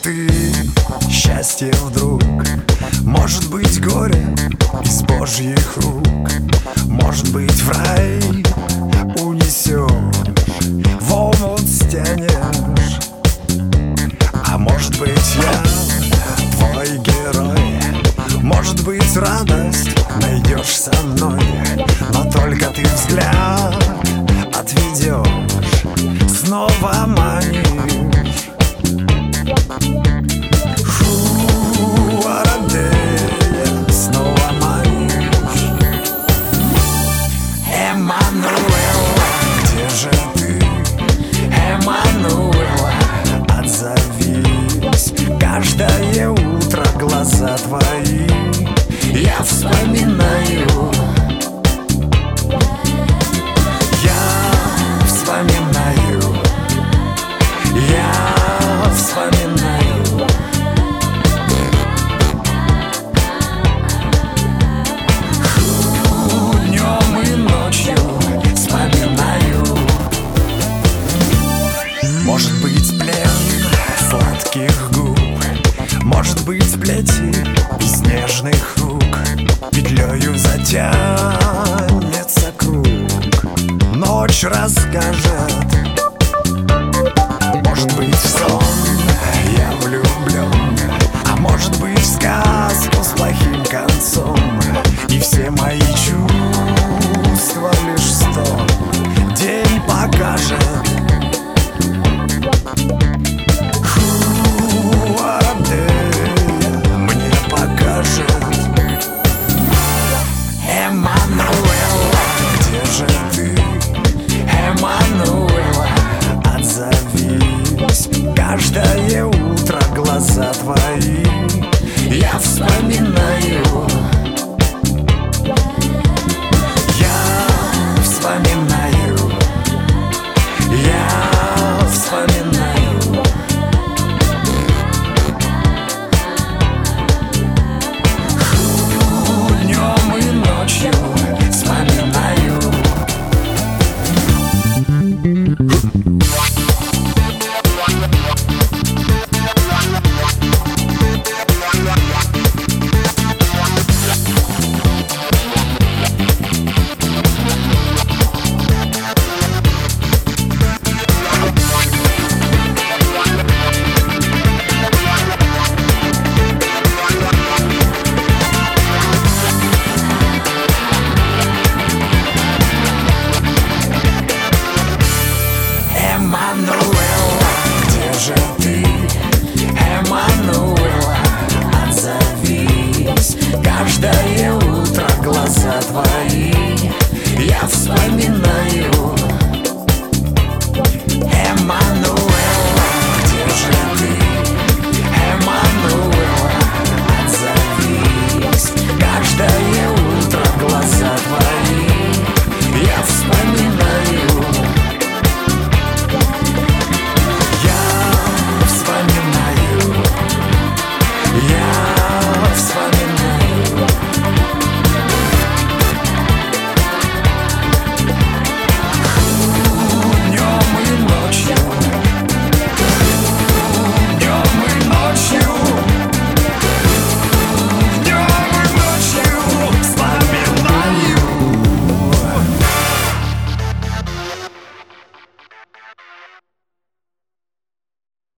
ты счастье вдруг, может быть горе из Божьих рук, может быть в рай унесешь, в омут стянешь. А может быть я твой герой, может быть радость найдешь со мной, но только ты взгляд отведешь, снова манишь. Снова манишь. Эммануэла, где же ты? Эммануэла, отзовись. Каждое утро глаза твои я вспоминаю. Я вспоминаю. Я вспоминаю. Днем и ночью вспоминаю. Может быть плен сладких губ, может быть плети из нежных рук, петлею затянется круг, ночь расскажет